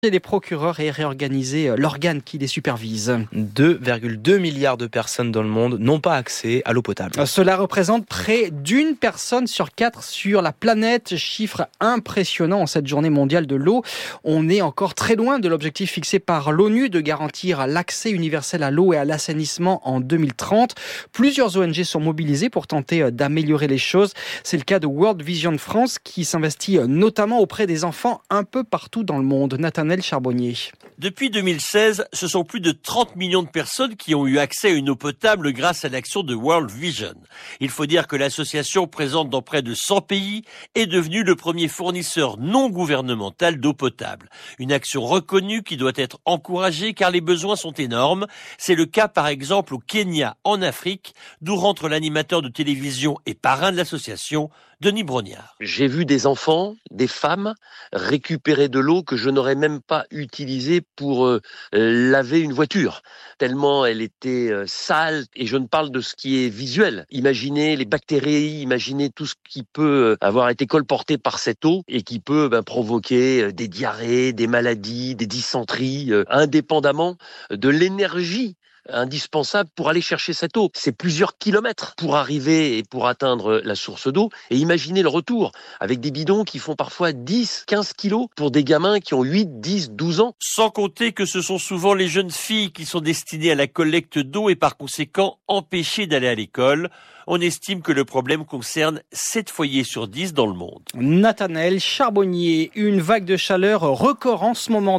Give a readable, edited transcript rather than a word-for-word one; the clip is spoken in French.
les procureurs et réorganiser l'organe qui les supervise. 2,2 milliards de personnes dans le monde n'ont pas accès à l'eau potable. Cela représente près d'une personne sur 4 sur la planète. Chiffre impressionnant en cette journée mondiale de l'eau. On est encore très loin de l'objectif fixé par l'ONU de garantir l'accès universel à l'eau et à l'assainissement en 2030. Plusieurs ONG sont mobilisées pour tenter d'améliorer les choses. C'est le cas de World Vision France qui s'investit notamment auprès des enfants un peu partout dans le monde. Nathanaël Charbonnier. Depuis 2016, ce sont plus de 30 millions de personnes qui ont eu accès à une eau potable grâce à l'action de World Vision. Il faut dire que l'association, présente dans près de 100 pays, est devenue le premier fournisseur non gouvernemental d'eau potable. Une action reconnue qui doit être encouragée car les besoins sont énormes. C'est le cas par exemple au Kenya, en Afrique, d'où rentre l'animateur de télévision et parrain de l'association, Denis Brognard. J'ai vu des enfants, des femmes récupérer de l'eau que je n'aurais même pas utilisée pour laver une voiture, tellement elle était sale, et je ne parle de ce qui est visuel. Imaginez les bactéries, imaginez tout ce qui peut avoir été colporté par cette eau et qui peut provoquer des diarrhées, des maladies, des dysenteries, indépendamment de l'énergie indispensable pour aller chercher cette eau. C'est plusieurs kilomètres pour arriver et pour atteindre la source d'eau. Et imaginez le retour avec des bidons qui font parfois 10, 15 kilos pour des gamins qui ont 8, 10, 12 ans. Sans compter que ce sont souvent les jeunes filles qui sont destinées à la collecte d'eau et par conséquent empêchées d'aller à l'école. On estime que le problème concerne 7 foyers sur 10 dans le monde. Nathanaël Charbonnier, une vague de chaleur record en ce moment.